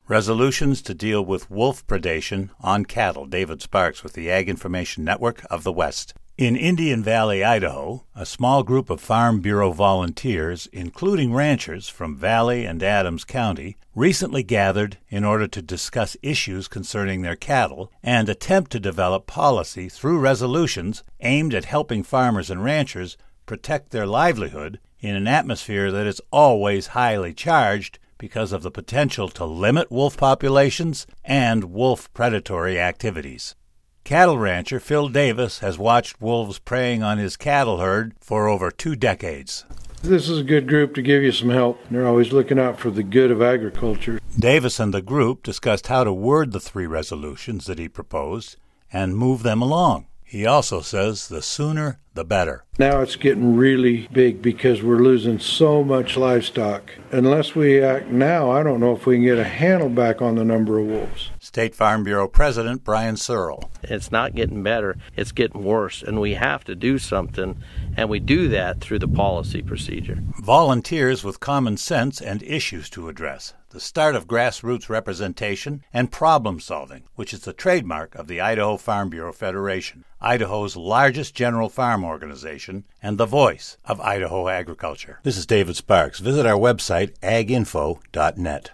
Resolutions to deal with wolf predation on cattle. David Sparks with the Ag Information Network of the West. In Indian Valley, Idaho, a small group of Farm Bureau volunteers, including ranchers from Valley and Adams County, recently gathered in order to discuss issues concerning their cattle and attempt to develop policy through resolutions aimed at helping farmers and ranchers protect their livelihood in an atmosphere that is always highly charged because of the potential to limit wolf populations and wolf predatory activities. Cattle rancher Phil Davis has watched wolves preying on his cattle herd for over 2 decades. This is a good group to give you some help. They're always looking out for the good of agriculture. Davis and the group discussed how to word the 3 resolutions that he proposed and move them along. He also says the sooner the better. Now it's getting really big because we're losing so much livestock. Unless we act now, I don't know if we can get a handle back on the number of wolves. State Farm Bureau President Brian Searle. It's not getting better, it's getting worse, and we have to do something, and we do that through the policy procedure. Volunteers with common sense and issues to address. The start of grassroots representation and problem solving, which is the trademark of the Idaho Farm Bureau Federation, Idaho's largest general farm organization and the voice of Idaho agriculture. This is David Sparks. Visit our website, aginfo.net.